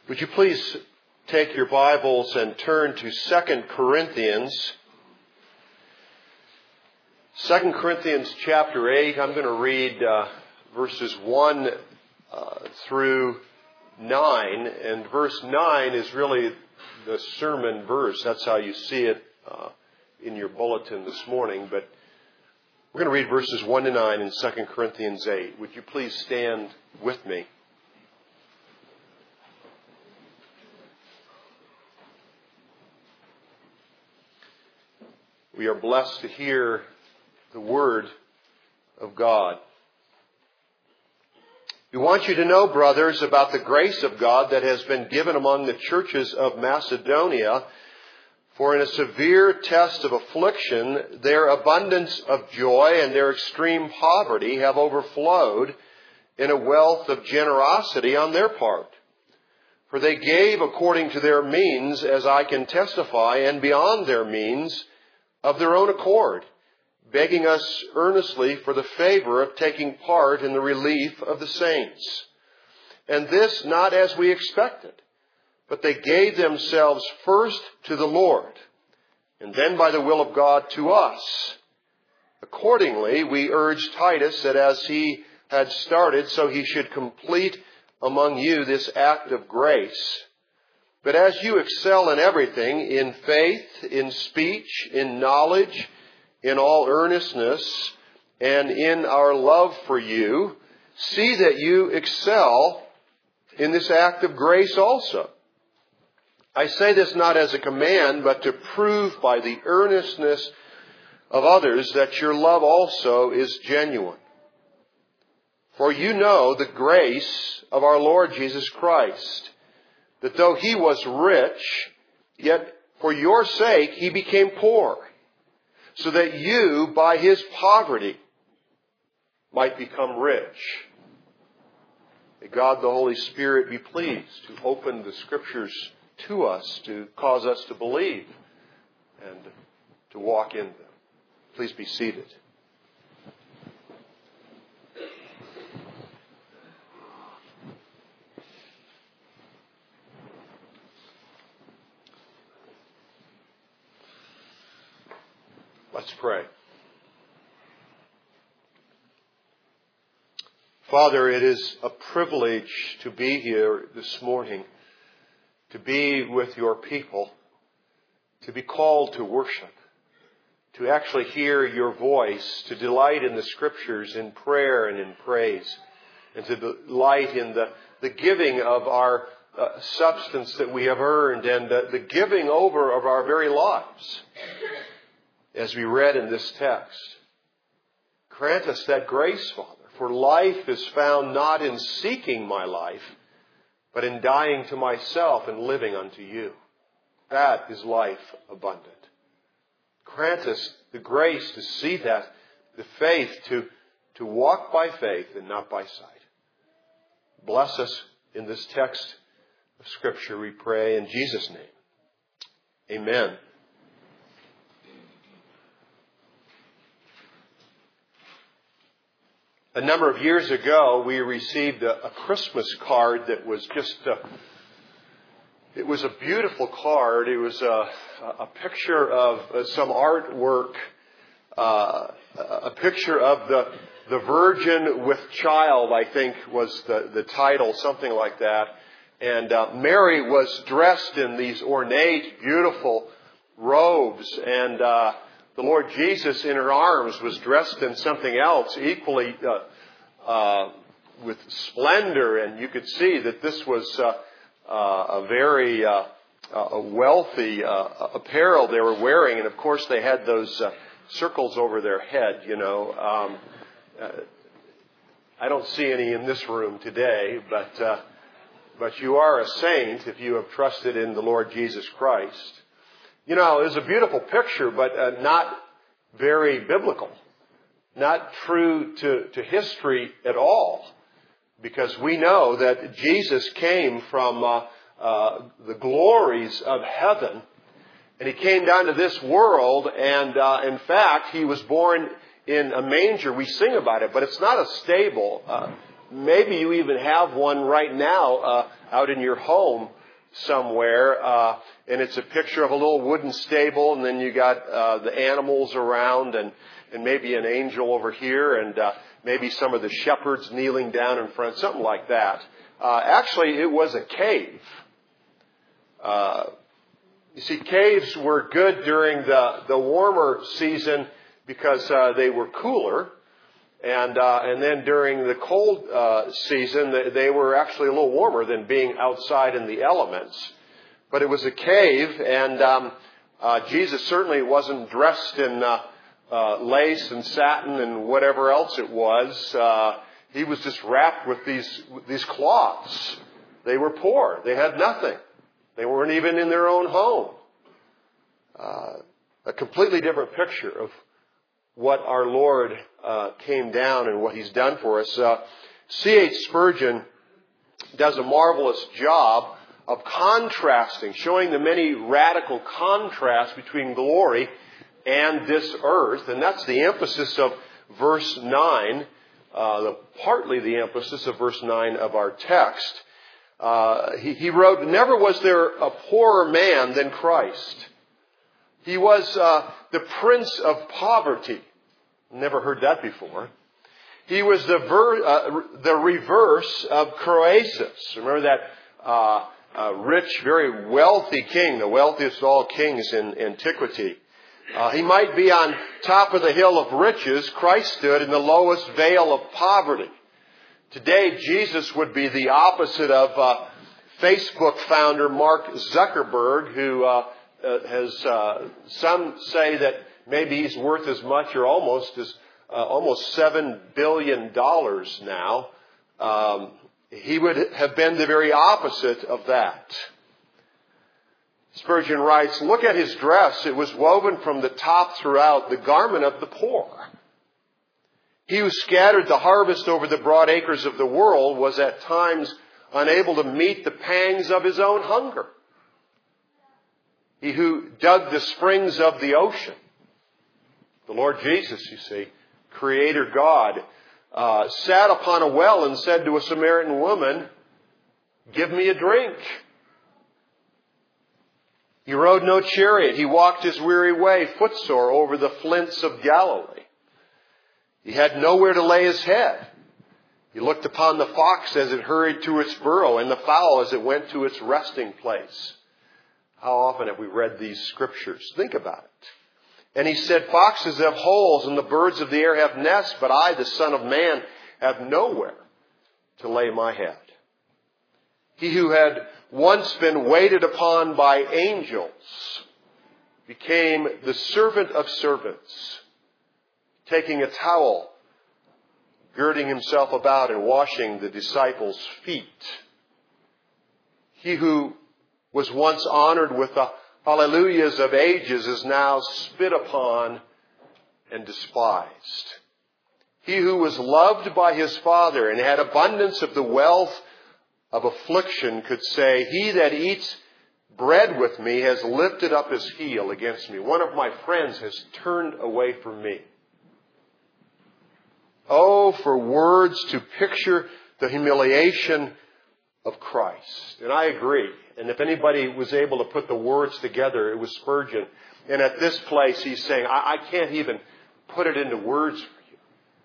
Would you please take your Bibles and turn to 2 Corinthians. 2 Corinthians chapter 8, I'm going to read verses 1 through 9. And verse 9 is really the sermon verse. That's how you see it in your bulletin this morning. But we're going to read verses 1 to 9 in 2 Corinthians 8. Would you please stand with me? We are blessed to hear the Word of God. We want you to know, brothers, about the grace of God that has been given among the churches of Macedonia. For in a severe test of affliction, their abundance of joy and their extreme poverty have overflowed in a wealth of generosity on their part. For they gave according to their means, as I can testify, and beyond their means, of their own accord, begging us earnestly for the favor of taking part in the relief of the saints. And this not as we expected, but they gave themselves first to the Lord, and then by the will of God to us. Accordingly, we urge Titus that as he had started, so he should complete among you this act of grace. But as you excel in everything, in faith, in speech, in knowledge, in all earnestness, and in our love for you, see that you excel in this act of grace also. I say this not as a command, but to prove by the earnestness of others that your love also is genuine. For you know the grace of our Lord Jesus Christ, that though he was rich, yet for your sake he became poor, so that you, by his poverty, might become rich. May God the Holy Spirit be pleased to open the Scriptures to us, to cause us to believe and to walk in them. Please be seated. Let's pray. Father, it is a privilege to be here this morning, to be with your people, to be called to worship, to actually hear your voice, to delight in the Scriptures in prayer and in praise, and to delight in the giving of our substance that we have earned and the giving over of our very lives. As we read in this text, grant us that grace, Father, for life is found not in seeking my life, but in dying to myself and living unto you. That is life abundant. Grant us the grace to see that, the faith to walk by faith and not by sight. Bless us in this text of Scripture, we pray in Jesus' name. Amen. A number of years ago, we received a Christmas card that was just it was a beautiful card. It was a picture of some artwork, a picture of the Virgin with Child, I think was the title, something like that. And Mary was dressed in these ornate, beautiful robes, and the Lord Jesus in her arms was dressed in something else equally with splendor, and you could see that this was a very wealthy apparel they were wearing, and of course they had those circles over their head, you know. I don't see any in this room today, but you are a saint if you have trusted in the Lord Jesus Christ. You know, it was a beautiful picture, but not very biblical. Not true to history at all. Because we know that Jesus came from the glories of heaven. And he came down to this world. And in fact, he was born in a manger. We sing about it, but it's not a stable. Maybe you even have one right now out in your home. somewhere, and it's a picture of a little wooden stable, and then you got the animals around, and maybe an angel over here, and maybe some of the shepherds kneeling down in front, something like that. Actually, it was a cave. You see, caves were good during the warmer season because they were cooler. And then during the cold season, they were actually a little warmer than being outside in the elements. But it was a cave, and Jesus certainly wasn't dressed in lace and satin and whatever else it was. He was just wrapped with these cloths. They were poor. They had nothing. They weren't even in their own home. A completely different picture of what our Lord came down and what He's done for us. C.H. Spurgeon does a marvelous job of contrasting, showing the many radical contrasts between glory and this earth. And that's the emphasis of verse 9, partly the emphasis of verse 9 of our text. He wrote, "Never was there a poorer man than Christ. He was the Prince of Poverty." Never heard that before. He was the reverse of Croesus. Remember that rich, very wealthy king, the wealthiest of all kings in antiquity. He might be on top of the hill of riches. Christ stood in the lowest vale of poverty. Today, Jesus would be the opposite of Facebook founder Mark Zuckerberg, who has some say that maybe he's worth as much or almost $7 billion now. He would have been the very opposite of that. Spurgeon writes, "Look at his dress. It was woven from the top throughout, the garment of the poor. He who scattered the harvest over the broad acres of the world was at times unable to meet the pangs of his own hunger. He who dug the springs of the ocean," the Lord Jesus, you see, Creator God, sat upon a well and said to a Samaritan woman, "Give me a drink." He rode no chariot. He walked his weary way, footsore, over the flints of Galilee. He had nowhere to lay his head. He looked upon the fox as it hurried to its burrow, and the fowl as it went to its resting place. How often have we read these scriptures? Think about it. And he said, "Foxes have holes and the birds of the air have nests, but I, the Son of Man, have nowhere to lay my head." He who had once been waited upon by angels became the servant of servants, taking a towel, girding himself about and washing the disciples' feet. He who was once honored with the hallelujahs of ages is now spit upon and despised. He who was loved by his Father and had abundance of the wealth of affliction could say, "He that eats bread with me has lifted up his heel against me. One of my friends has turned away from me." Oh, for words to picture the humiliation of Christ. And I agree. And if anybody was able to put the words together, it was Spurgeon. And at this place, he's saying, I can't even put it into words for you.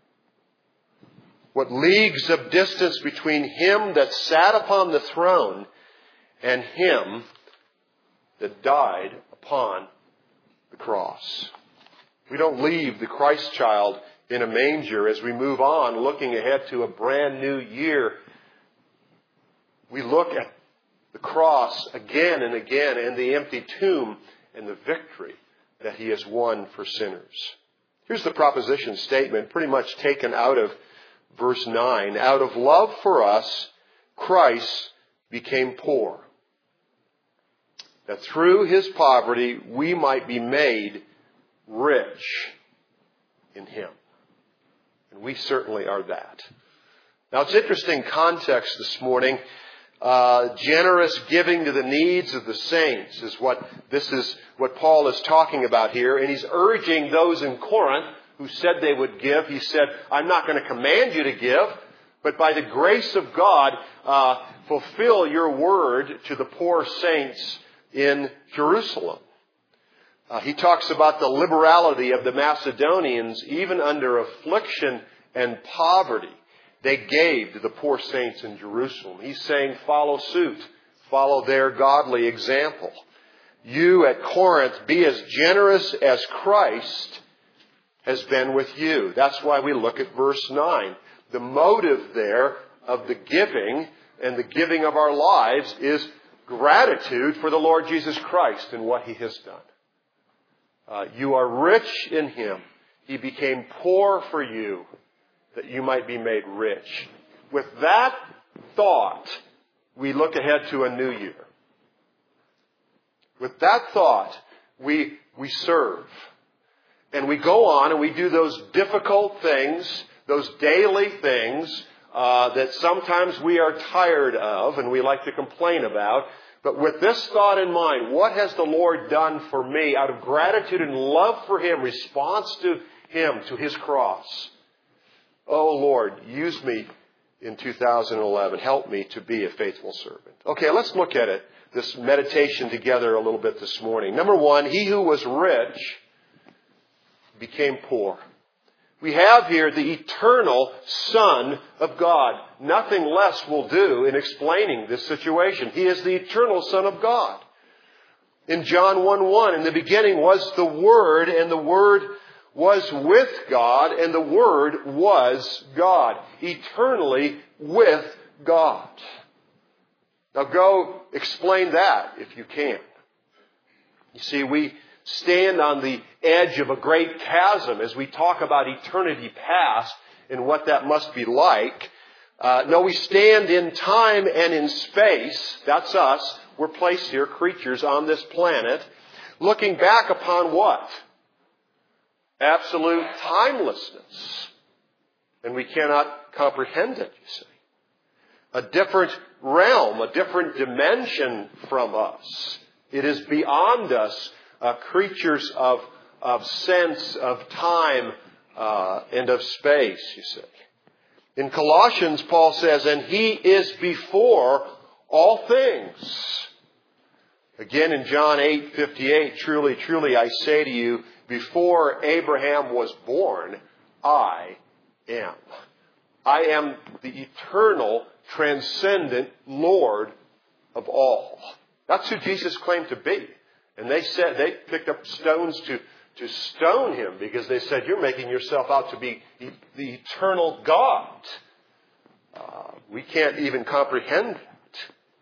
What leagues of distance between him that sat upon the throne and him that died upon the cross. We don't leave the Christ child in a manger as we move on, looking ahead to a brand new year. We look at the cross again and again, and the empty tomb and the victory that he has won for sinners. Here's the proposition statement, pretty much taken out of verse 9. Out of love for us, Christ became poor, that through his poverty we might be made rich in him. And we certainly are that. Now, it's interesting context this morning. Generous giving to the needs of the saints is what Paul is talking about here. And he's urging those in Corinth who said they would give. He said, "I'm not going to command you to give, but by the grace of God, fulfill your word to the poor saints in Jerusalem. He talks about the liberality of the Macedonians, even under affliction and poverty. They gave to the poor saints in Jerusalem. He's saying, follow suit. Follow their godly example. You at Corinth, be as generous as Christ has been with you. That's why we look at verse 9. The motive there of the giving and the giving of our lives is gratitude for the Lord Jesus Christ and what He has done. You are rich in Him. He became poor for you, that you might be made rich. With that thought, we look ahead to a new year. With that thought, we serve. And we go on and we do those difficult things, those daily things that sometimes we are tired of and we like to complain about. But with this thought in mind, what has the Lord done for me out of gratitude and love for Him, response to Him, to His cross? Oh Lord, use me in 2011. Help me to be a faithful servant. Okay, let's look at it, this meditation together a little bit this morning. Number one, he who was rich became poor. We have here the eternal Son of God. Nothing less will do in explaining this situation. He is the eternal Son of God. In John 1:1, in the beginning was the Word, and the Word was with God, and the Word was God. Eternally with God. Now go explain that if you can. You see, we stand on the edge of a great chasm as we talk about eternity past and what that must be like. No, we stand in time and in space. That's us. We're placed here, creatures on this planet, looking back upon what? Absolute timelessness. And we cannot comprehend it, you see. A different realm, a different dimension from us. It is beyond us. Creatures of sense, of time, and of space, you see. In Colossians, Paul says, and He is before all things. Again, in John 8:58, truly, truly, I say to you, before Abraham was born, I am. I am the eternal, transcendent Lord of all. That's who Jesus claimed to be. And they picked up stones to stone Him because they said, you're making yourself out to be the eternal God. We can't even comprehend that.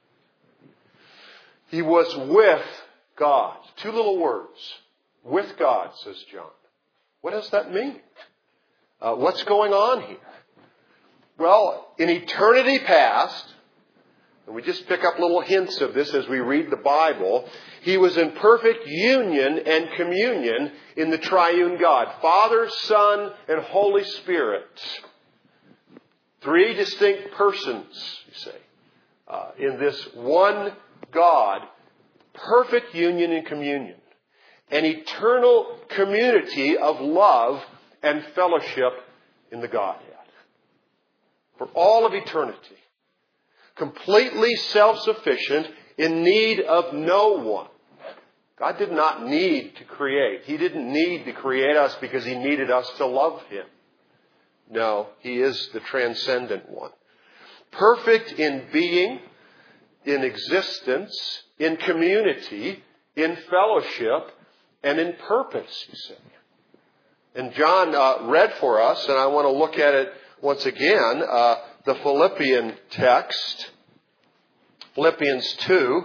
He was with God. Two little words. With God, says John. What does that mean? What's going on here? Well, in eternity past, and we just pick up little hints of this as we read the Bible, He was in perfect union and communion in the triune God. Father, Son, and Holy Spirit. Three distinct persons, you say, in this one God. Perfect union and communion. An eternal community of love and fellowship in the Godhead. For all of eternity. Completely self-sufficient, in need of no one. God did not need to create. He didn't need to create us because He needed us to love Him. No, He is the transcendent one. Perfect in being, in existence, in community, in fellowship, and in purpose, you see. And John read for us, and I want to look at it once again, the Philippian text, Philippians 2,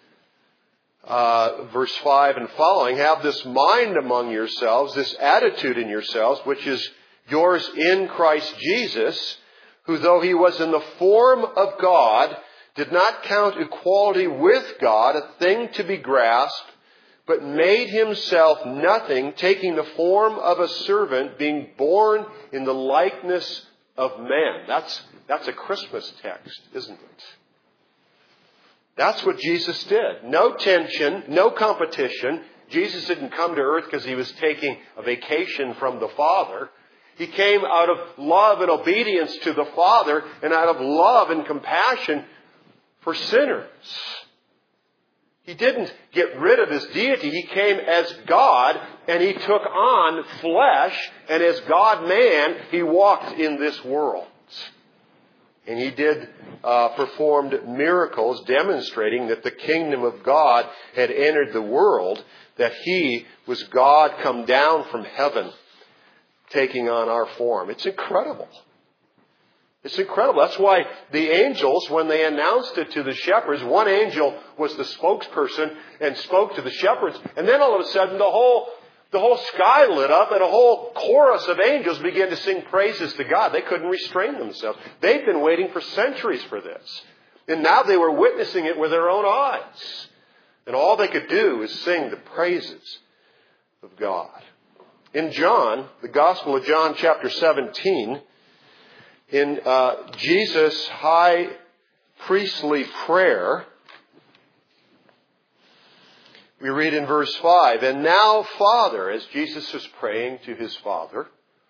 verse 5 and following. Have this mind among yourselves, this attitude in yourselves, which is yours in Christ Jesus, who though He was in the form of God, did not count equality with God a thing to be grasped, but made Himself nothing, taking the form of a servant, being born in the likeness of man. That's a Christmas text, isn't it? That's what Jesus did. No tension, no competition. Jesus didn't come to earth because He was taking a vacation from the Father. He came out of love and obedience to the Father, and out of love and compassion for sinners. He didn't get rid of his deity. He came as God, and he took on flesh, and as God-man, he walked in this world. And he performed miracles demonstrating that the kingdom of God had entered the world, that he was God come down from heaven, taking on our form. It's incredible. It's incredible. That's why the angels, when they announced it to the shepherds, one angel was the spokesperson and spoke to the shepherds. And then all of a sudden, the whole sky lit up and a whole chorus of angels began to sing praises to God. They couldn't restrain themselves. They'd been waiting for centuries for this. And now they were witnessing it with their own eyes. And all they could do is sing the praises of God. In John, the Gospel of John chapter 17, in Jesus' high priestly prayer, we read in verse 5, "And now, Father," as Jesus is praying to his Father,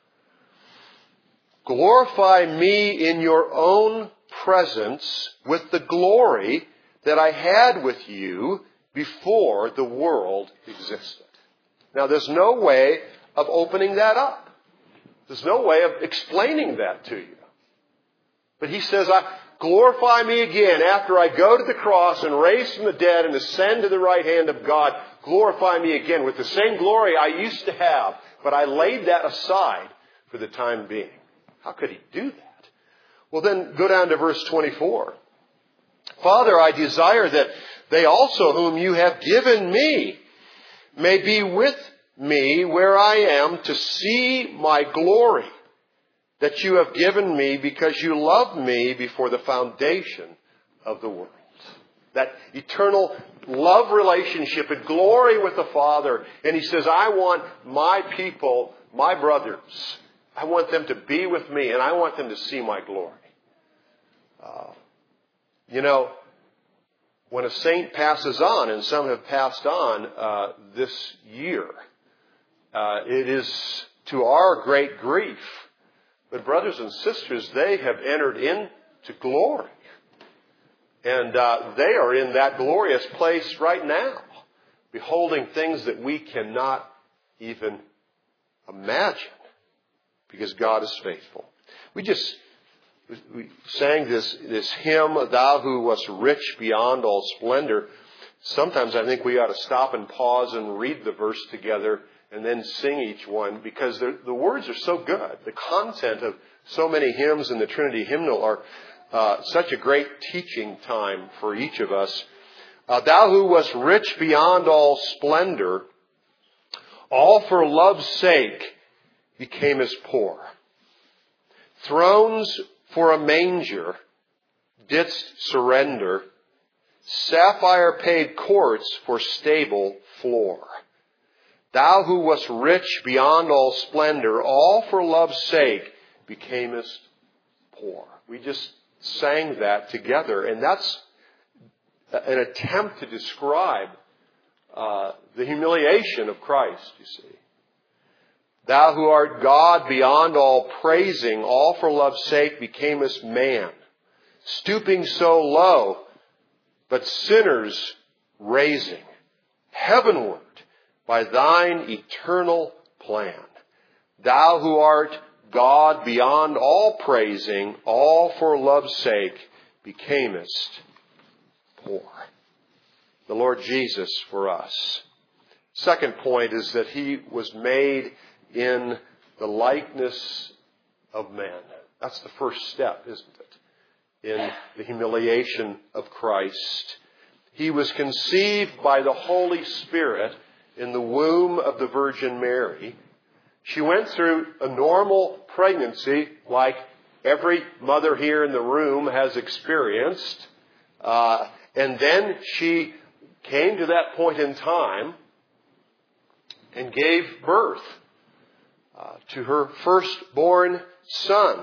"glorify me in your own presence with the glory that I had with you before the world existed." Now, there's no way of opening that up. There's no way of explaining that to you. But he says, glorify me again after I go to the cross and raise from the dead and ascend to the right hand of God. Glorify me again with the same glory I used to have, but I laid that aside for the time being. How could he do that? Well, then go down to verse 24. "Father, I desire that they also whom you have given me may be with me where I am, to see my glory that you have given me, because you loved me before the foundation of the world." That eternal love relationship and glory with the Father. And he says, I want my people, my brothers, I want them to be with me, and I want them to see my glory. When a saint passes on, and some have passed on this year, it is to our great grief. But brothers and sisters, they have entered into glory. And they are in that glorious place right now, beholding things that we cannot even imagine, because God is faithful. We sang this hymn, "Thou who wast rich beyond all splendor." Sometimes I think we ought to stop and pause and read the verse together and then sing each one, because the words are so good. The content of so many hymns in the Trinity hymnal are such a great teaching time for each of us. "Thou who wast rich beyond all splendor, all for love's sake becamest poor. Thrones for a manger didst surrender, sapphire-paved courts for stable floor. Thou who wast rich beyond all splendor, all for love's sake becamest poor." We just sang that together, and that's an attempt to describe the humiliation of Christ, you see. "Thou who art God beyond all praising, all for love's sake becamest man, stooping so low, but sinners raising heavenward by thine eternal plan. Thou who art God beyond all praising, all for love's sake becamest poor." The Lord Jesus for us. Second point is that he was made in the likeness of man. That's the first step, isn't it? In the humiliation of Christ. He was conceived by the Holy Spirit in the womb of the Virgin Mary. She went through a normal pregnancy like every mother here in the room has experienced. And then she came to that point in time and gave birth to her firstborn son.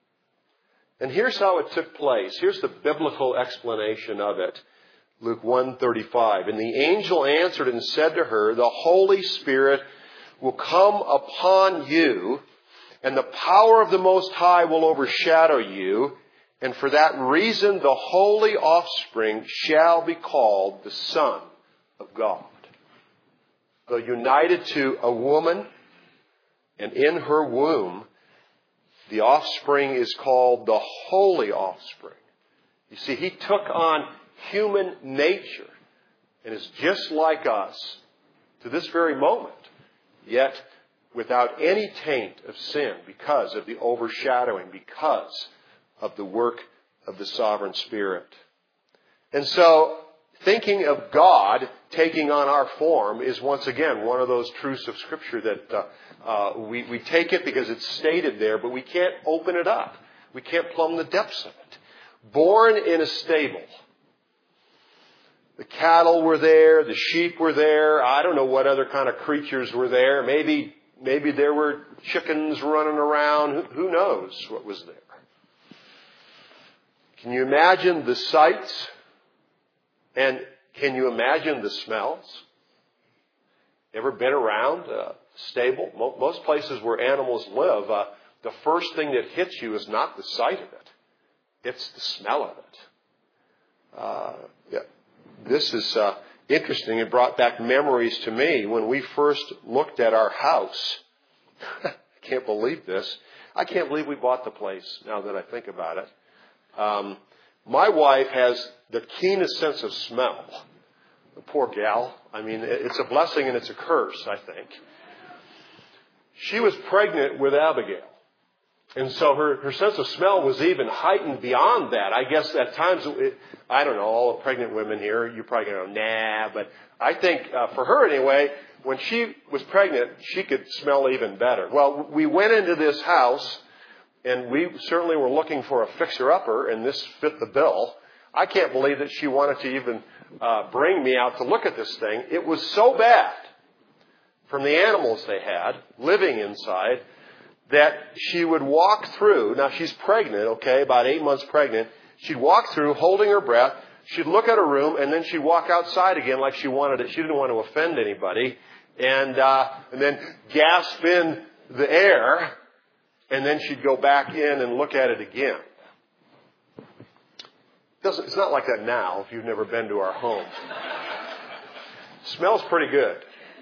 And here's how it took place. Here's the biblical explanation of it. Luke 1:35. "And the angel answered and said to her, The Holy Spirit will come upon you, and the power of the Most High will overshadow you. And for that reason, the holy offspring shall be called the Son of God. Though united to a woman, and in her womb, the offspring is called the holy offspring. You see, he took on human nature and is just like us to this very moment, yet without any taint of sin because of the overshadowing, because of the work of the sovereign Spirit. And so, thinking of God taking on our form is once again one of those truths of Scripture that we take it because it's stated there, but we can't open it up. We can't plumb the depths of it. Born in a stable. The cattle were there, the sheep were there. I don't know what other kind of creatures were there. Maybe there were chickens running around. Who knows what was there? Can you imagine the sights? And can you imagine the smells? Ever been around a stable? Most places where animals live, the first thing that hits you is not the sight of it. It's the smell of it. This is interesting. It brought back memories to me when we first looked at our house. I can't believe this. I can't believe we bought the place now that I think about it. My wife has the keenest sense of smell. The poor gal. I mean, it's a blessing and it's a curse, I think. She was pregnant with Abigail. And so her sense of smell was even heightened beyond that. I guess at times, I don't know, all the pregnant women here, you're probably going to go, nah. But I think for her anyway, when she was pregnant, she could smell even better. Well, we went into this house, and we certainly were looking for a fixer-upper, and this fit the bill. I can't believe that she wanted to even bring me out to look at this thing. It was so bad from the animals they had living inside that she would walk through. Now, she's pregnant, okay, about 8 months pregnant. She'd walk through holding her breath. She'd look at her room, and then she'd walk outside again like she wanted it. She didn't want to offend anybody. And then gasp in the air, and then she'd go back in and look at it again. It's not like that now if you've never been to our home. It smells pretty good.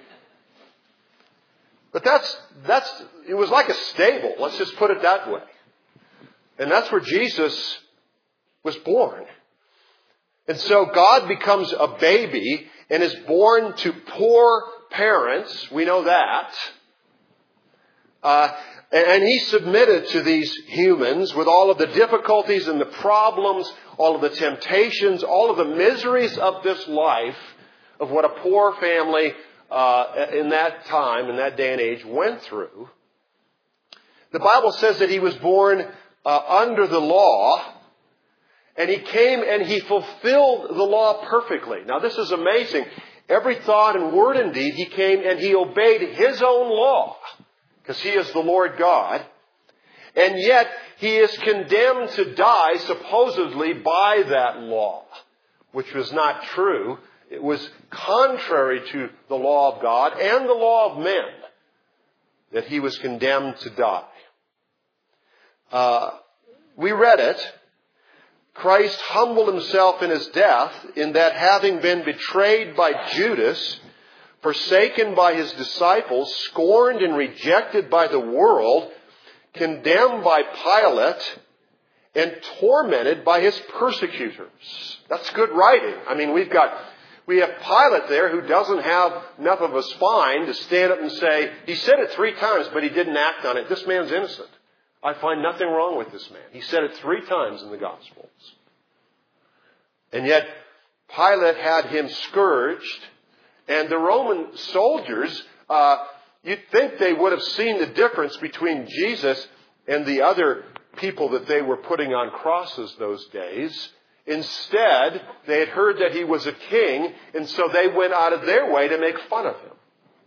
But it was like a stable. Let's just put it that way. And that's where Jesus was born. And so God becomes a baby and is born to poor parents. We know that. And he submitted to these humans with all of the difficulties and the problems, all of the temptations, all of the miseries of this life, of what a poor family in that time, in that day and age, went through. The Bible says that he was born under the law, and he came and he fulfilled the law perfectly. Now this is amazing. Every thought and word and deed, he came and he obeyed his own law, because he is the Lord God. And yet he is condemned to die supposedly by that law, which was not true. It was contrary to the law of God and the law of men that he was condemned to die. We read it. Christ humbled himself in his death, in that having been betrayed by Judas, forsaken by his disciples, scorned and rejected by the world, condemned by Pilate, and tormented by his persecutors. That's good writing. I mean, we have Pilate there who doesn't have enough of a spine to stand up and say, he said it 3 times, but he didn't act on it. This man's innocent. I find nothing wrong with this man. He said it 3 times in the Gospels. And yet, Pilate had him scourged, and the Roman soldiers, you'd think they would have seen the difference between Jesus and the other people that they were putting on crosses those days. Instead, they had heard that he was a king, and so they went out of their way to make fun of him.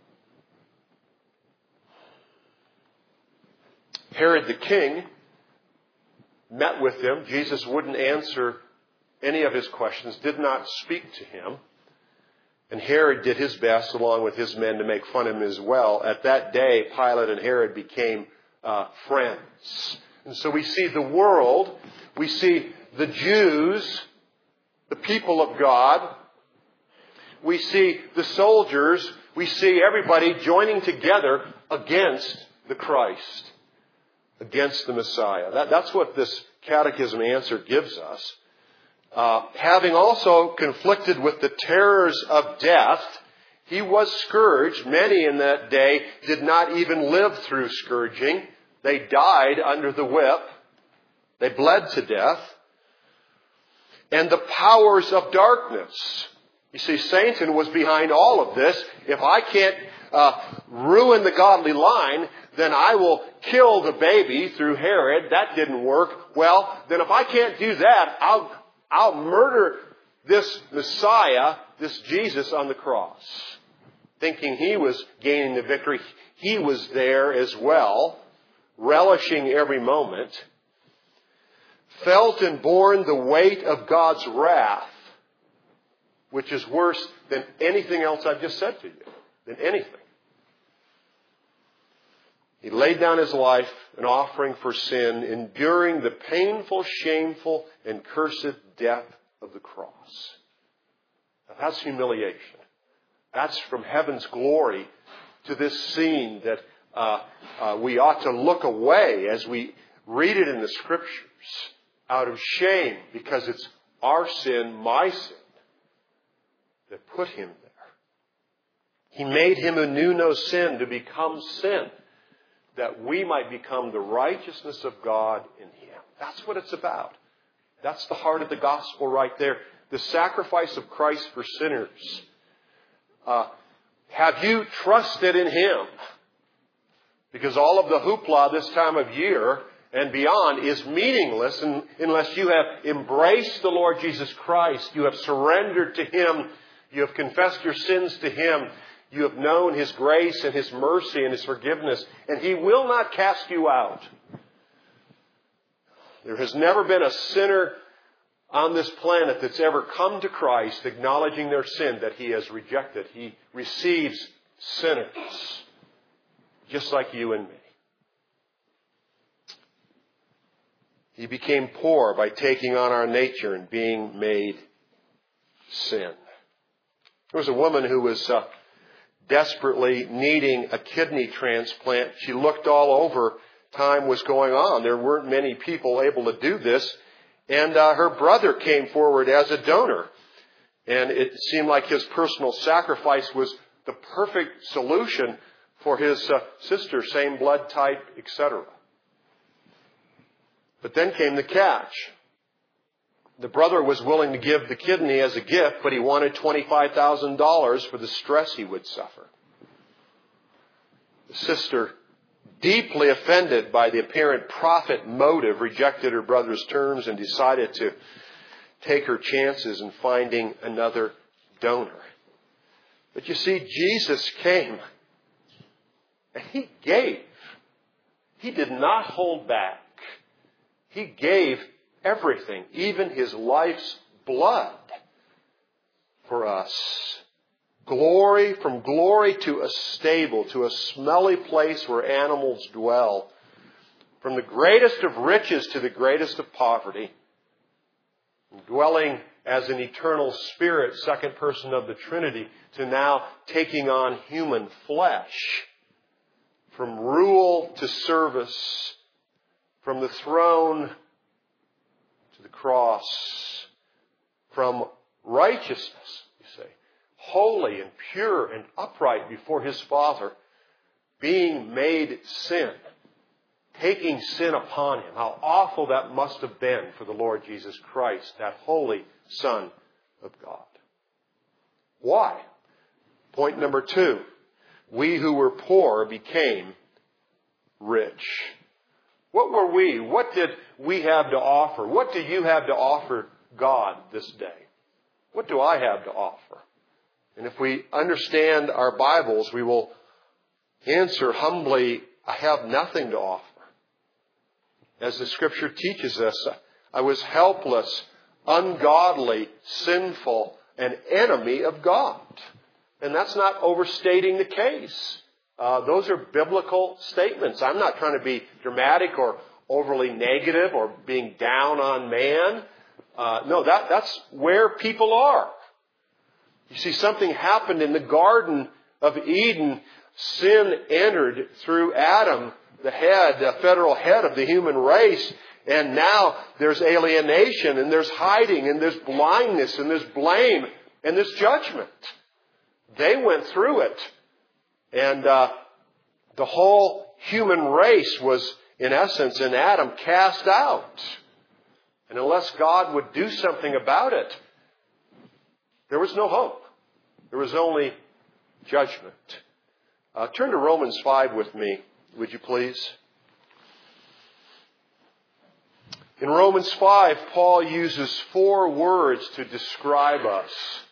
Herod the king met with him. Jesus wouldn't answer any of his questions, did not speak to him. And Herod did his best, along with his men, to make fun of him as well. At that day, Pilate and Herod became friends. And so we see the world, we see the Jews, the people of God, we see the soldiers, we see everybody joining together against the Christ, against the Messiah. That's what this catechism answer gives us. Having also conflicted with the terrors of death, he was scourged. Many in that day did not even live through scourging. They died under the whip. They bled to death. And the powers of darkness. You see, Satan was behind all of this. If I can't ruin the godly line, then I will kill the baby through Herod. That didn't work. Well, then if I can't do that, I'll murder this Messiah, this Jesus on the cross. Thinking he was gaining the victory. He was there as well, relishing every moment. Felt and borne the weight of God's wrath, which is worse than anything else I've just said to you. Than anything. He laid down his life, an offering for sin, enduring the painful, shameful, and cursed death of the cross. Now, that's humiliation. That's from heaven's glory to this scene that we ought to look away as we read it in the Scriptures out of shame, because it's our sin, my sin, that put him there. He made him who knew no sin to become sin, that we might become the righteousness of God in him. That's what it's about. That's the heart of the gospel right there. The sacrifice of Christ for sinners. Have you trusted in him? Because all of the hoopla this time of year and beyond is meaningless unless you have embraced the Lord Jesus Christ. You have surrendered to him. You have confessed your sins to him. You have known his grace and his mercy and his forgiveness. And he will not cast you out. There has never been a sinner on this planet that's ever come to Christ acknowledging their sin that he has rejected. He receives sinners just like you and me. He became poor by taking on our nature and being made sin. There was a woman who was desperately needing a kidney transplant. She looked all over. Time was going on. There weren't many people able to do this. And her brother came forward as a donor. And it seemed like his personal sacrifice was the perfect solution for his sister, same blood type, etc. But then came the catch. The brother was willing to give the kidney as a gift, but he wanted $25,000 for the stress he would suffer. The sister, deeply offended by the apparent profit motive, rejected her brother's terms and decided to take her chances in finding another donor. But you see, Jesus came and he gave. He did not hold back. He gave everything, even his life's blood, for us. Glory, from glory to a stable, to a smelly place where animals dwell. From the greatest of riches to the greatest of poverty. Dwelling as an eternal spirit, second person of the Trinity, to now taking on human flesh. From rule to service. From the throne to the cross. From righteousness, you say, holy and pure and upright before his Father, being made sin, taking sin upon him. How awful that must have been for the Lord Jesus Christ, that holy Son of God. Why? Point number 2. We who were poor became rich. What were we? What did we have to offer? What do you have to offer God this day? What do I have to offer? And if we understand our Bibles, we will answer humbly, I have nothing to offer. As the Scripture teaches us, I was helpless, ungodly, sinful, an enemy of God. And that's not overstating the case. Those are biblical statements. I'm not trying to be dramatic or overly negative or being down on man. No, that's where people are. You see, something happened in the Garden of Eden. Sin entered through Adam, the federal head of the human race. And now there's alienation, and there's hiding, and there's blindness, and there's blame, and there's judgment. They went through it. And the whole human race was, in essence, in Adam, cast out. And unless God would do something about it, there was no hope. There was only judgment. Turn to Romans 5 with me, would you please? In Romans 5, Paul uses 4 words to describe us.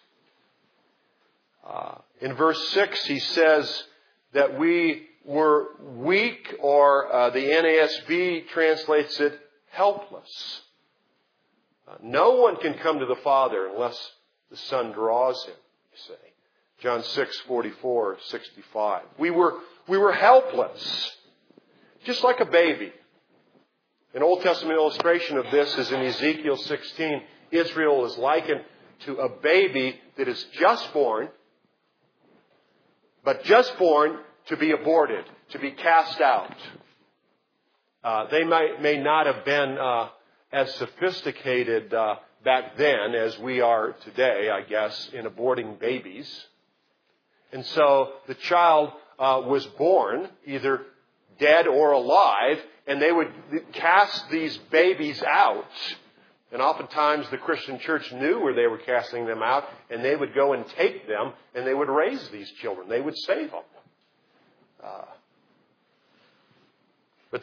In verse 6, he says that we were weak, or the NASB translates it helpless. No one can come to the Father unless the Son draws him, you say. John 6:44, 65. We were helpless, just like a baby. An Old Testament illustration of this is in Ezekiel 16. Israel is likened to a baby that is just born, but just born to be aborted, to be cast out. They may not have been as sophisticated back then as we are today, I guess, in aborting babies. And so the child was born either dead or alive, and they would cast these babies out. And oftentimes the Christian church knew where they were casting them out, and they would go and take them, and they would raise these children. They would save them. But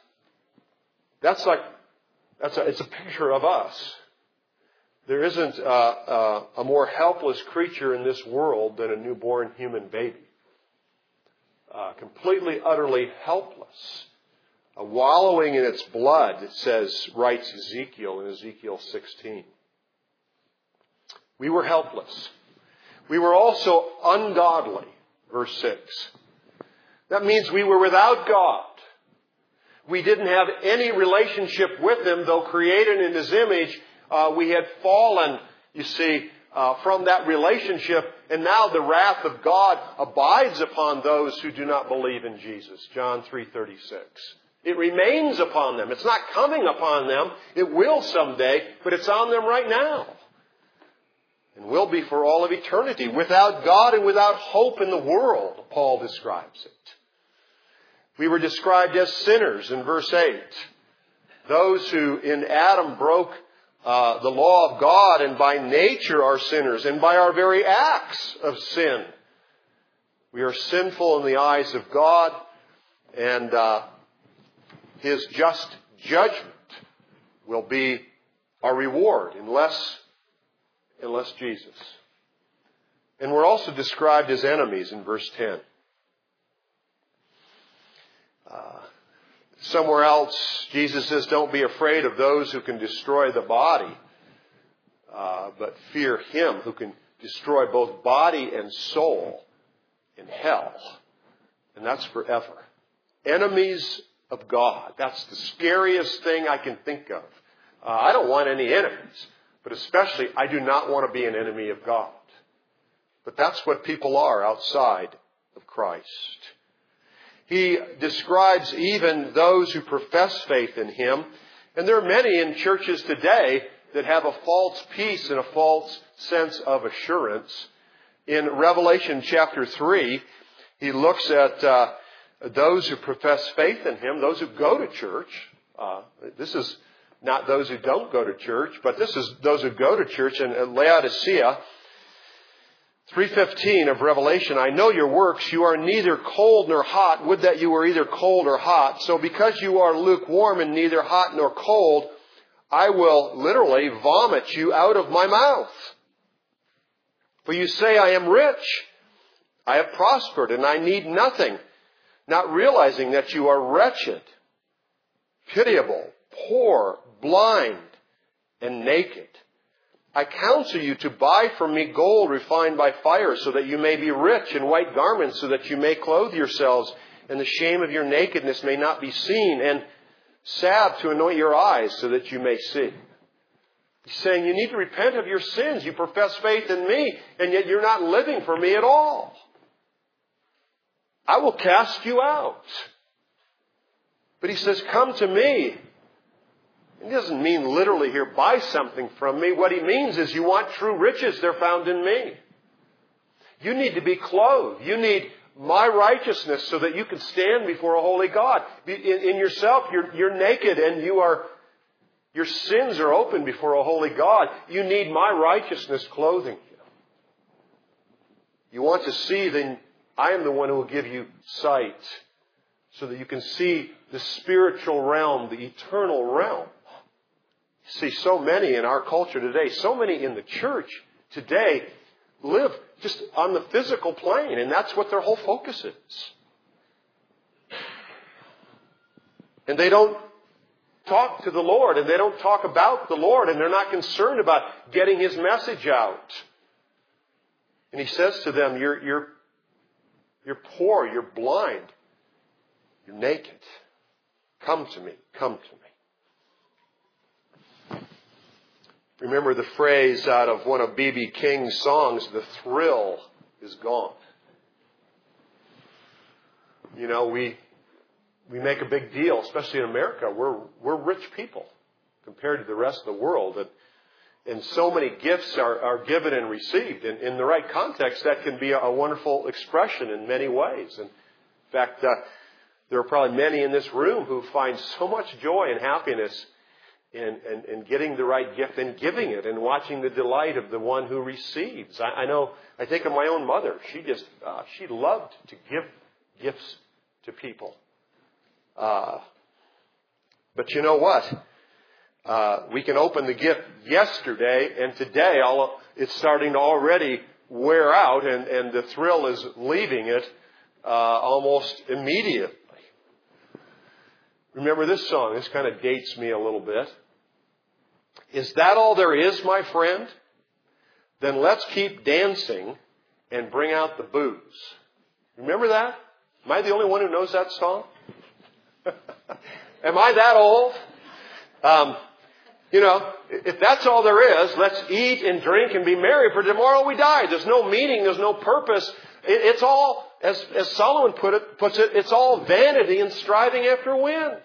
it's a picture of us. There isn't a more helpless creature in this world than a newborn human baby. Completely, utterly helpless. Wallowing in its blood, it writes Ezekiel in Ezekiel 16. We were helpless. We were also ungodly, verse 6. That means we were without God. We didn't have any relationship with Him, though created in His image. We had fallen, you see, from that relationship, and now the wrath of God abides upon those who do not believe in Jesus. John 3:36. It remains upon them. It's not coming upon them. It will someday, but it's on them right now. And will be for all of eternity. Without God and without hope in the world, Paul describes it. We were described as sinners in verse 8. Those who in Adam broke the law of God and by nature are sinners, and by our very acts of sin. We are sinful in the eyes of God, and His just judgment will be our reward unless Jesus. And we're also described as enemies in verse 10. Somewhere else, Jesus says, don't be afraid of those who can destroy the body, but fear Him who can destroy both body and soul in hell. And that's forever. Enemies of God. That's the scariest thing I can think of. I don't want any enemies, but especially I do not want to be an enemy of God. But that's what people are outside of Christ. He describes even those who profess faith in Him. And there are many in churches today that have a false peace and a false sense of assurance. In Revelation chapter 3, he looks at those who profess faith in Him, those who go to church. This is not those who don't go to church, but this is those who go to church. In Laodicea 3:15 of Revelation, I know your works. You are neither cold nor hot. Would that you were either cold or hot. So because you are lukewarm and neither hot nor cold, I will literally vomit you out of my mouth. For you say, I am rich. I have prospered and I need nothing. Not realizing that you are wretched, pitiable, poor, blind, and naked. I counsel you to buy from me gold refined by fire, so that you may be rich, and white garments, so that you may clothe yourselves, and the shame of your nakedness may not be seen, and salve to anoint your eyes so that you may see. He's saying you need to repent of your sins. You profess faith in me, and yet you're not living for me at all. I will cast you out. But he says, come to me. He doesn't mean literally here, buy something from me. What he means is you want true riches, they're found in me. You need to be clothed. You need my righteousness so that you can stand before a holy God. In yourself, you're naked and your sins are open before a holy God. You need my righteousness clothing you. You want to see, then I am the one who will give you sight so that you can see the spiritual realm, the eternal realm. You see, so many in our culture today, so many in the church today live just on the physical plane, and that's what their whole focus is. And they don't talk to the Lord, and they don't talk about the Lord, and they're not concerned about getting His message out. And He says to them, you're poor, you're blind, you're naked. Come to me, come to me. Remember the phrase out of one of B.B. King's songs, the thrill is gone. You know, we make a big deal, especially in America. We're rich people compared to the rest of the world. And so many gifts are given and received. And in the right context, that can be a wonderful expression in many ways. And in fact, there are probably many in this room who find so much joy and happiness in getting the right gift and giving it and watching the delight of the one who receives. I think of my own mother. She loved to give gifts to people. But you know what? We can open the gift yesterday, and today it's starting to already wear out, and the thrill is leaving it almost immediately. Remember this song. This kind of dates me a little bit. Is that all there is, my friend? Then let's keep dancing and bring out the booze. Remember that? Am I the only one who knows that song? Am I that old? If that's all there is, let's eat and drink and be merry, for tomorrow we die. There's no meaning, there's no purpose. It's all, as Solomon puts it, it's all vanity and striving after wind.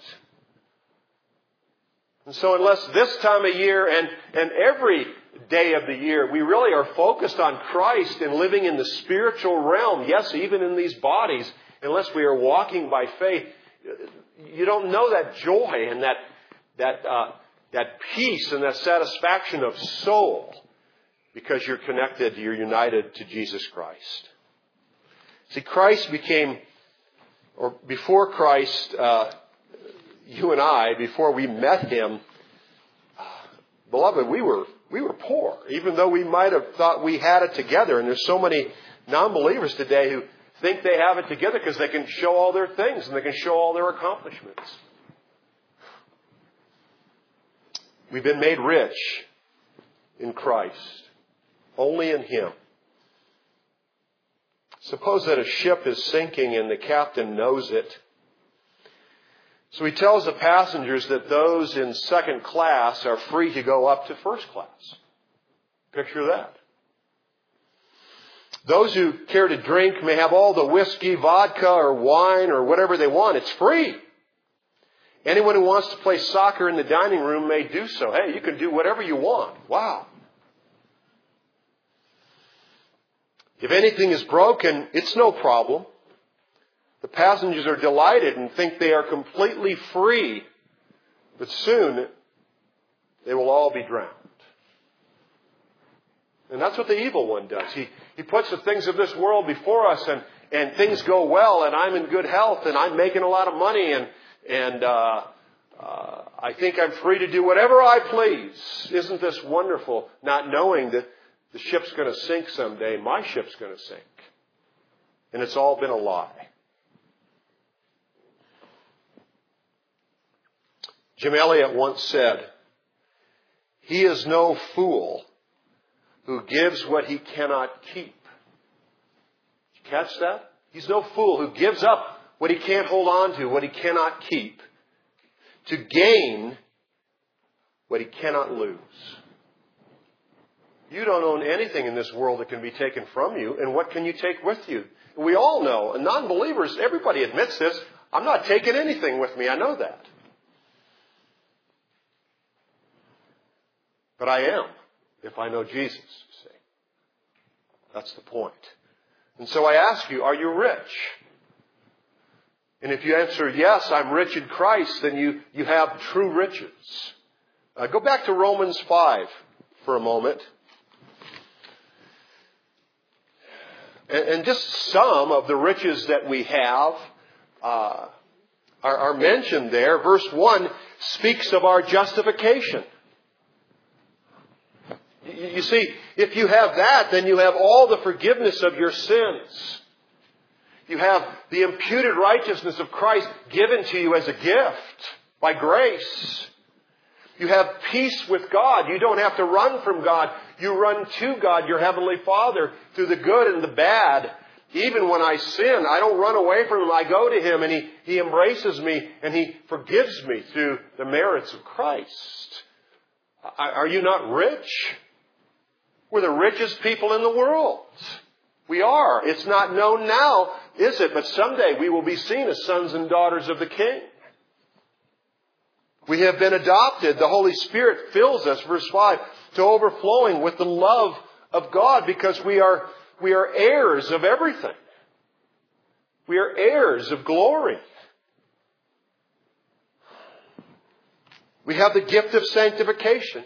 And so unless this time of year and every day of the year, we really are focused on Christ and living in the spiritual realm, yes, even in these bodies, unless we are walking by faith, you don't know that joy and that peace and that satisfaction of soul because you're connected, you're united to Jesus Christ. See, before Christ, you and I, before we met Him, beloved, we were poor, even though we might have thought we had it together. And there's so many non-believers today who think they have it together because they can show all their things and they can show all their accomplishments. We've been made rich in Christ, only in Him. Suppose that a ship is sinking and the captain knows it. So he tells the passengers that those in second class are free to go up to first class. Picture that. Those who care to drink may have all the whiskey, vodka, or wine, or whatever they want. It's free. Anyone who wants to play soccer in the dining room may do so. Hey, you can do whatever you want. Wow. If anything is broken, it's no problem. The passengers are delighted and think they are completely free. But soon, they will all be drowned. And that's what the evil one does. He puts the things of this world before us and things go well and I'm in good health and I'm making a lot of money and I think I'm free to do whatever I please. Isn't this wonderful? Not knowing that the ship's going to sink someday. My ship's going to sink. And it's all been a lie. Jim Elliot once said, "He is no fool who gives what he cannot keep." Did you catch that? He's no fool who gives up what he can't hold on to, what he cannot keep, to gain what he cannot lose. You don't own anything in this world that can be taken from you, and what can you take with you? We all know, and non-believers, everybody admits this, I'm not taking anything with me, I know that. But I am, if I know Jesus, you see. That's the point. And so I ask you, are you rich? And if you answer, yes, I'm rich in Christ, then you have true riches. Go back to Romans 5 for a moment. And just some of the riches that we have are mentioned there. Verse 1 speaks of our justification. You see, if you have that, then you have all the forgiveness of your sins. You have the imputed righteousness of Christ given to you as a gift by grace. You have peace with God. You don't have to run from God. You run to God, your Heavenly Father, through the good and the bad. Even when I sin, I don't run away from Him. I go to Him and He embraces me and He forgives me through the merits of Christ. Are you not rich? We're the richest people in the world. We are. It's not known now, is it? But someday we will be seen as sons and daughters of the King. We have been adopted. The Holy Spirit fills us, verse 5, to overflowing with the love of God because we are heirs of everything. We are heirs of glory. We have the gift of sanctification.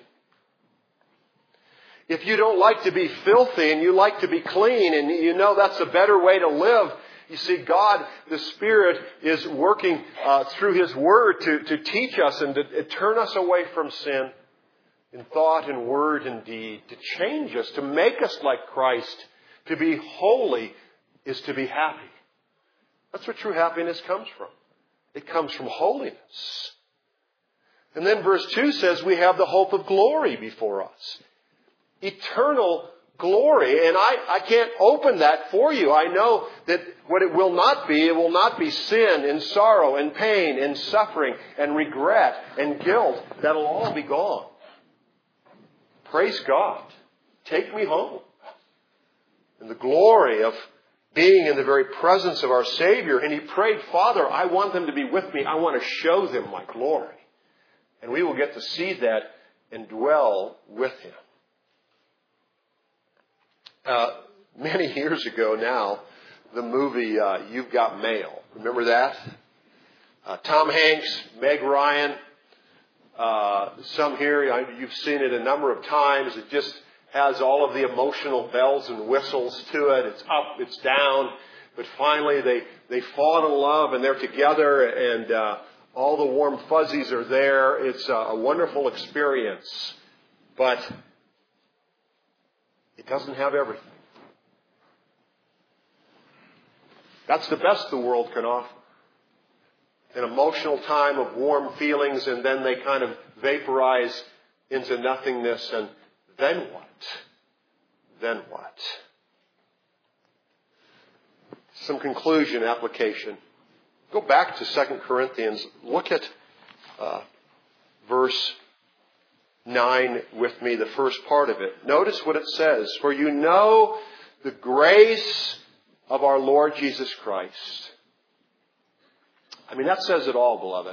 If you don't like to be filthy and you like to be clean and you know that's a better way to live, you see, God, the Spirit, is working through His Word to teach us and to turn us away from sin in thought and word and deed, to change us, to make us like Christ. To be holy is to be happy. That's where true happiness comes from. It comes from holiness. And then verse 2 says we have the hope of glory before us. Eternal glory. And I can't open that for you. I know that what it will not be sin and sorrow and pain and suffering and regret and guilt. That'll all be gone. Praise God. Take me home. And the glory of being in the very presence of our Savior. And he prayed, Father, I want them to be with me. I want to show them my glory. And we will get to see that and dwell with Him. Many years ago now, the movie You've Got Mail. Remember that? Tom Hanks, Meg Ryan. Some here, you've seen it a number of times. It just has all of the emotional bells and whistles to it. It's up, it's down. But finally they fall in love and they're together and all the warm fuzzies are there. It's a wonderful experience. But it doesn't have everything. That's the best the world can offer. An emotional time of warm feelings, and then they kind of vaporize into nothingness, and then what? Then what? Some conclusion, application. Go back to 2 Corinthians. Look at verse 9 with me, the first part of it. Notice what it says. For you know the grace of our Lord Jesus Christ. I mean, that says it all, beloved.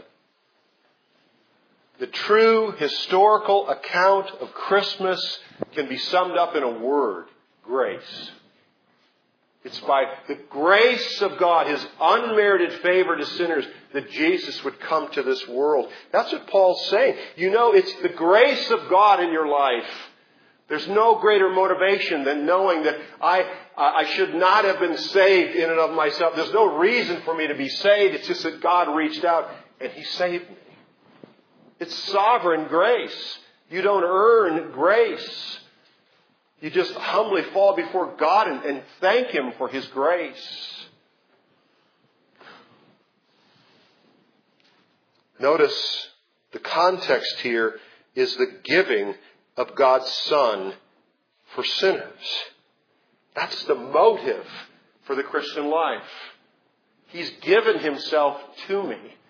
The true historical account of Christmas can be summed up in a word: grace. It's by the grace of God, His unmerited favor to sinners, that Jesus would come to this world. That's what Paul's saying. You know, it's the grace of God in your life. There's no greater motivation than knowing that I should not have been saved in and of myself. There's no reason for me to be saved. It's just that God reached out and He saved me. It's sovereign grace. You don't earn grace. You just humbly fall before God and thank Him for His grace. Notice the context here is the giving of God's Son for sinners. That's the motive for the Christian life. He's given Himself to me.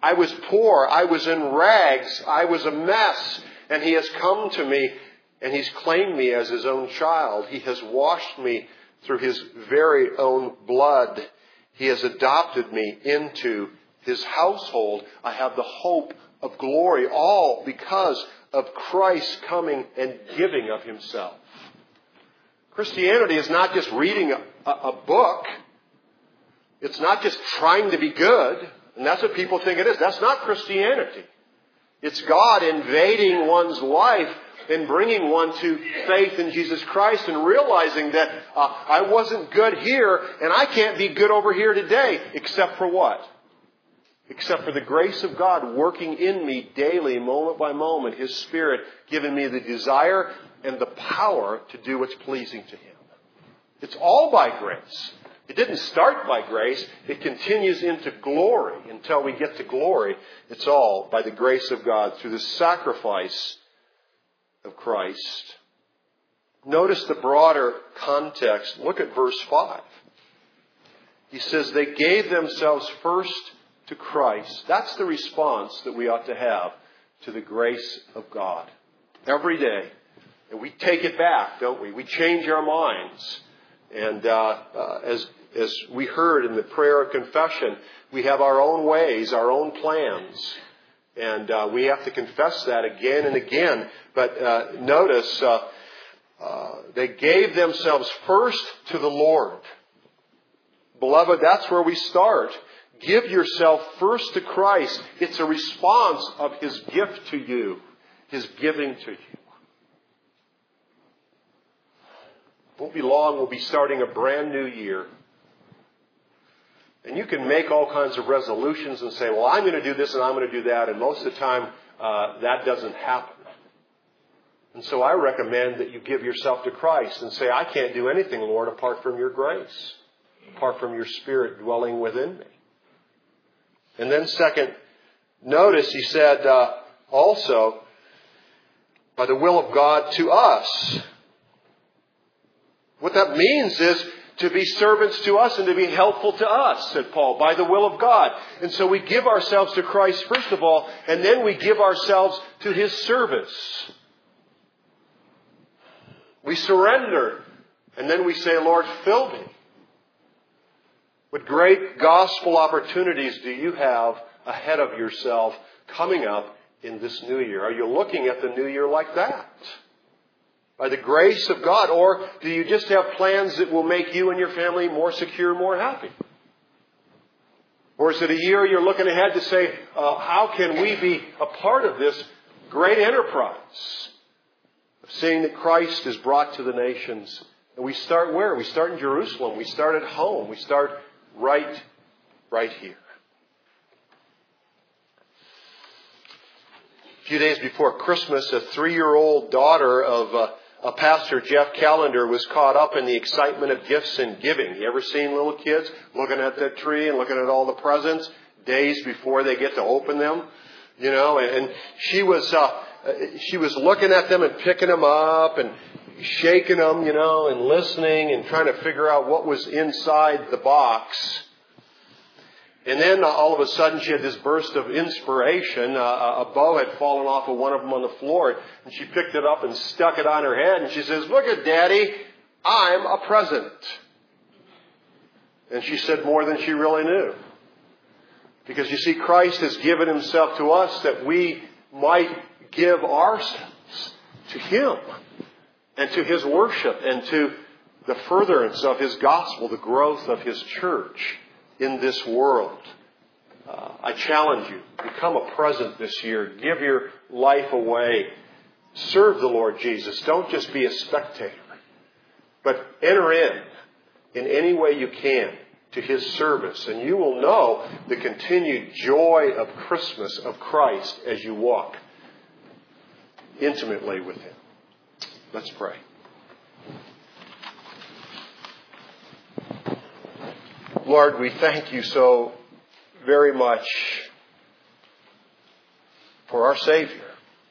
I was poor. I was in rags. I was a mess. And He has come to me and He's claimed me as His own child. He has washed me through His very own blood. He has adopted me into His household. I have the hope of glory, all because of Christ coming and giving of Himself. Christianity is not just reading a book. It's not just trying to be good. And that's what people think it is. That's not Christianity. It's God invading one's life and bringing one to faith in Jesus Christ and realizing that I wasn't good here and I can't be good over here today. Except for what? Except for the grace of God working in me daily, moment by moment. His Spirit giving me the desire and the power to do what's pleasing to Him. It's all by grace. It didn't start by grace. It continues into glory until we get to glory. It's all by the grace of God through the sacrifice of Christ. Notice the broader context. Look at verse 5. He says, they gave themselves first to Christ. That's the response that we ought to have to the grace of God. Every day. And we take it back, don't we? We change our minds. And as we heard in the prayer of confession, we have our own ways, our own plans. And we have to confess that again and again. But notice, they gave themselves first to the Lord. Beloved, that's where we start. Give yourself first to Christ. It's a response of His gift to you, His giving to you. Won't be long, we'll be starting a brand new year. And you can make all kinds of resolutions and say, well, I'm going to do this and I'm going to do that. And most of the time, that doesn't happen. And so I recommend that you give yourself to Christ and say, I can't do anything, Lord, apart from your grace, apart from your Spirit dwelling within me. And then second, notice he said also, by the will of God to us. What that means is to be servants to us and to be helpful to us, said Paul, by the will of God. And so we give ourselves to Christ first of all, and then we give ourselves to His service. We surrender, and then we say, Lord, fill me. What great gospel opportunities do you have ahead of yourself coming up in this new year? Are you looking at the new year like that? By the grace of God? Or do you just have plans that will make you and your family more secure, more happy? Or is it a year you're looking ahead to say, how can we be a part of this great enterprise of seeing that Christ is brought to the nations? And we start where? We start in Jerusalem. We start at home. We start right here. A few days before Christmas, a 3-year-old daughter of Pastor Jeff Callender was caught up in the excitement of gifts and giving. You ever seen little kids looking at that tree and looking at all the presents days before they get to open them? You know, and she was looking at them and picking them up and shaking them, you know, and listening and trying to figure out what was inside the box. And then all of a sudden she had this burst of inspiration. A bow had fallen off of one of them on the floor. And she picked it up and stuck it on her head. And she says, look at Daddy, I'm a present. And she said more than she really knew. Because you see, Christ has given Himself to us that we might give ourselves to Him. And to His worship. And to the furtherance of His gospel. The growth of His church in this world. I challenge you, become a present this year. Give your life away. Serve the Lord Jesus. Don't just be a spectator, but enter in any way you can to His service. And you will know the continued joy of Christmas, of Christ, as you walk intimately with Him. Let's pray. Lord, we thank You so very much for our Savior,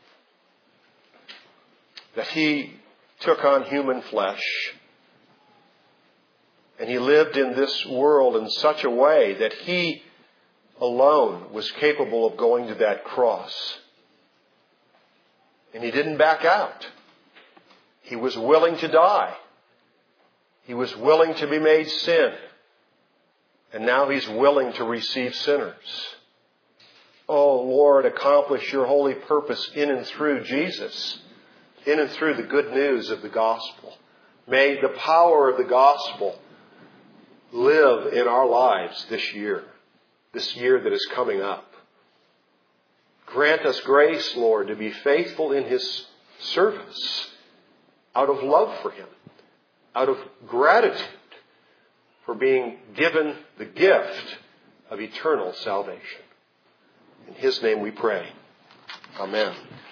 that He took on human flesh and He lived in this world in such a way that He alone was capable of going to that cross. And he didn't back out. He was willing to die. He was willing to be made sin. And now he's willing to receive sinners. Oh, Lord, accomplish your holy purpose in and through Jesus, in and through the good news of the gospel. May the power of the gospel live in our lives this year that is coming up. Grant us grace, Lord, to be faithful in His service out of love for Him, out of gratitude for being given the gift of eternal salvation. In His name we pray. Amen.